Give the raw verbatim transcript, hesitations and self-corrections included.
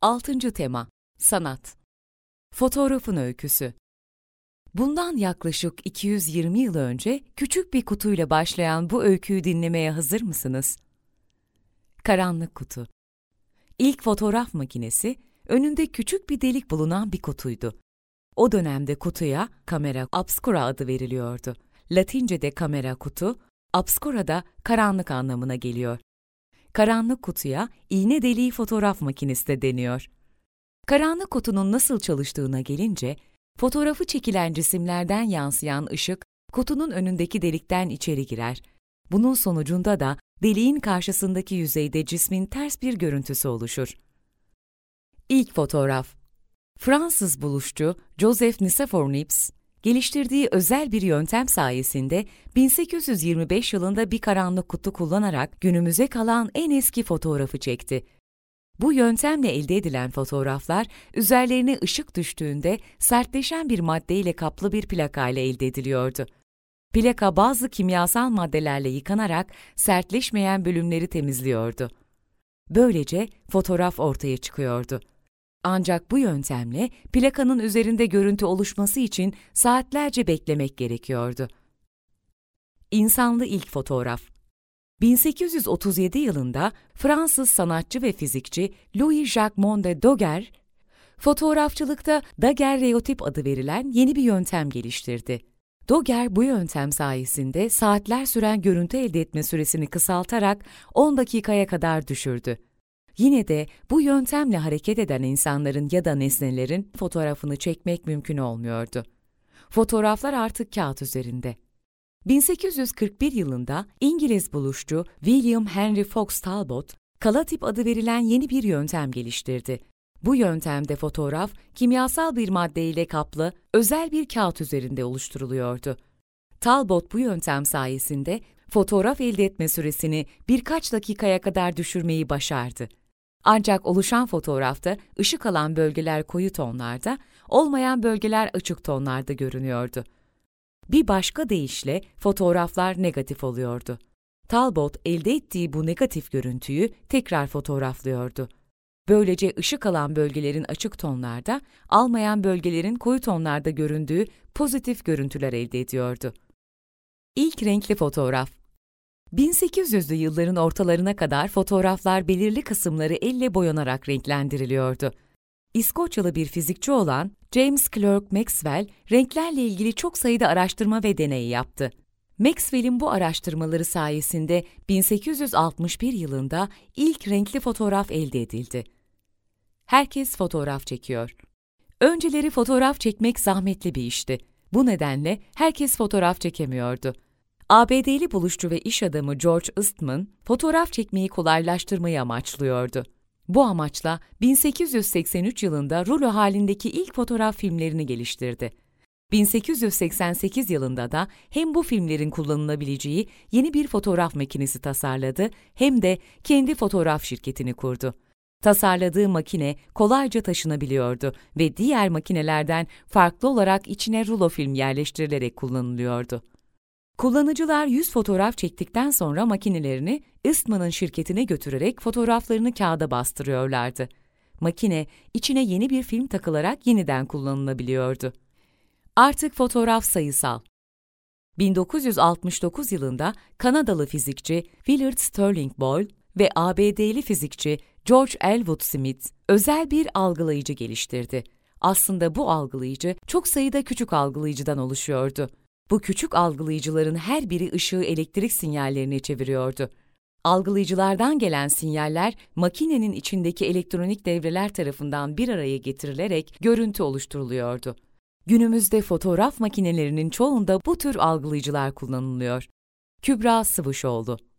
Altıncı tema: Sanat. Fotoğrafın öyküsü. Bundan yaklaşık iki yüz yirmi yıl önce küçük bir kutuyla başlayan bu öyküyü dinlemeye hazır mısınız? Karanlık kutu. İlk fotoğraf makinesi, önünde küçük bir delik bulunan bir kutuydu. O dönemde kutuya camera obscura adı veriliyordu. Latince'de camera kutu, obscura da karanlık anlamına geliyor. Karanlık kutuya iğne deliği fotoğraf makinesi de deniyor. Karanlık kutunun nasıl çalıştığına gelince, fotoğrafı çekilen cisimlerden yansıyan ışık kutunun önündeki delikten içeri girer. Bunun sonucunda da deliğin karşısındaki yüzeyde cismin ters bir görüntüsü oluşur. İlk fotoğraf. Fransız buluşçu Joseph Nicephore Niepce, geliştirdiği özel bir yöntem sayesinde bin sekiz yüz yirmi beş yılında bir karanlık kutu kullanarak günümüze kalan en eski fotoğrafı çekti. Bu yöntemle elde edilen fotoğraflar, üzerlerine ışık düştüğünde sertleşen bir maddeyle kaplı bir plaka ile elde ediliyordu. Plaka bazı kimyasal maddelerle yıkanarak sertleşmeyen bölümleri temizliyordu. Böylece fotoğraf ortaya çıkıyordu. Ancak bu yöntemle plakanın üzerinde görüntü oluşması için saatlerce beklemek gerekiyordu. İnsanlı ilk fotoğraf. bin sekiz yüz otuz yedi yılında Fransız sanatçı ve fizikçi Louis-Jacques Monde Daguerre, fotoğrafçılıkta daguerreotip adı verilen yeni bir yöntem geliştirdi. Daguerre bu yöntem sayesinde saatler süren görüntü elde etme süresini kısaltarak on dakikaya kadar düşürdü. Yine de bu yöntemle hareket eden insanların ya da nesnelerin fotoğrafını çekmek mümkün olmuyordu. Fotoğraflar artık kağıt üzerinde. bin sekiz yüz kırk bir yılında İngiliz buluşçu William Henry Fox Talbot, kalatip adı verilen yeni bir yöntem geliştirdi. Bu yöntemde fotoğraf, kimyasal bir maddeyle kaplı, özel bir kağıt üzerinde oluşturuluyordu. Talbot bu yöntem sayesinde fotoğraf elde etme süresini birkaç dakikaya kadar düşürmeyi başardı. Ancak oluşan fotoğrafta ışık alan bölgeler koyu tonlarda, olmayan bölgeler açık tonlarda görünüyordu. Bir başka deyişle fotoğraflar negatif oluyordu. Talbot elde ettiği bu negatif görüntüyü tekrar fotoğraflıyordu. Böylece ışık alan bölgelerin açık tonlarda, almayan bölgelerin koyu tonlarda göründüğü pozitif görüntüler elde ediyordu. İlk renkli fotoğraf. bin sekiz yüzlü yılların ortalarına kadar fotoğraflar belirli kısımları elle boyanarak renklendiriliyordu. İskoçyalı bir fizikçi olan James Clerk Maxwell, renklerle ilgili çok sayıda araştırma ve deney yaptı. Maxwell'in bu araştırmaları sayesinde bin sekiz yüz altmış bir yılında ilk renkli fotoğraf elde edildi. Herkes fotoğraf çekiyor. Önceleri fotoğraf çekmek zahmetli bir işti. Bu nedenle herkes fotoğraf çekemiyordu. A B D'li buluşçu ve iş adamı George Eastman, fotoğraf çekmeyi kolaylaştırmayı amaçlıyordu. Bu amaçla bin sekiz yüz seksen üç yılında rulo halindeki ilk fotoğraf filmlerini geliştirdi. bin sekiz yüz seksen sekiz yılında da hem bu filmlerin kullanılabileceği yeni bir fotoğraf makinesi tasarladı hem de kendi fotoğraf şirketini kurdu. Tasarladığı makine kolayca taşınabiliyordu ve diğer makinelerden farklı olarak içine rulo film yerleştirilerek kullanılıyordu. Kullanıcılar yüz fotoğraf çektikten sonra makinelerini Eastman'ın şirketine götürerek fotoğraflarını kağıda bastırıyorlardı. Makine, içine yeni bir film takılarak yeniden kullanılabiliyordu. Artık fotoğraf sayısal. bin dokuz yüz altmış dokuz yılında Kanadalı fizikçi Willard Sterling Boyle ve A B D'li fizikçi George Elwood Smith özel bir algılayıcı geliştirdi. Aslında bu algılayıcı çok sayıda küçük algılayıcıdan oluşuyordu. Bu küçük algılayıcıların her biri ışığı elektrik sinyallerine çeviriyordu. Algılayıcılardan gelen sinyaller makinenin içindeki elektronik devreler tarafından bir araya getirilerek görüntü oluşturuluyordu. Günümüzde fotoğraf makinelerinin çoğunda bu tür algılayıcılar kullanılıyor. Kübra Sıvışoğlu.